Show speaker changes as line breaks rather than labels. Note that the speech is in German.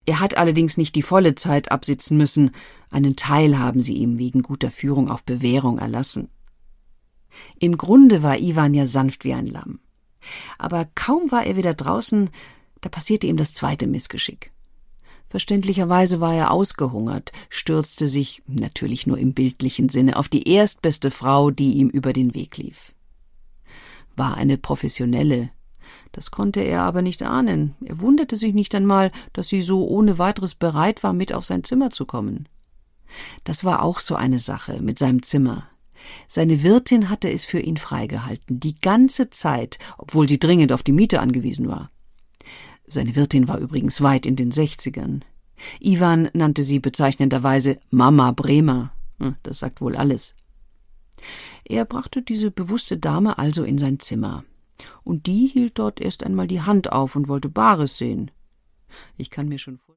Er hat allerdings nicht die volle Zeit absitzen müssen, einen Teil haben sie ihm wegen guter Führung auf Bewährung erlassen. Im Grunde war Iwan ja sanft wie ein Lamm. Aber kaum war er wieder draußen, da passierte ihm das zweite Missgeschick. Verständlicherweise war er ausgehungert, stürzte sich, natürlich nur im bildlichen Sinne, auf die erstbeste Frau, die ihm über den Weg lief. War eine Professionelle. Das konnte er aber nicht ahnen. Er wunderte sich nicht einmal, dass sie so ohne weiteres bereit war, mit auf sein Zimmer zu kommen. Das war auch so eine Sache mit seinem Zimmer. Seine Wirtin hatte es für ihn freigehalten, die ganze Zeit, obwohl sie dringend auf die Miete angewiesen war. Seine Wirtin war übrigens weit in den 60ern. Iwan nannte sie bezeichnenderweise Mama Bremer. Das sagt wohl alles. Er brachte diese bewusste Dame also in sein Zimmer. Und die hielt dort erst einmal die Hand auf und wollte Bares sehen. Ich kann mir schon vorstellen,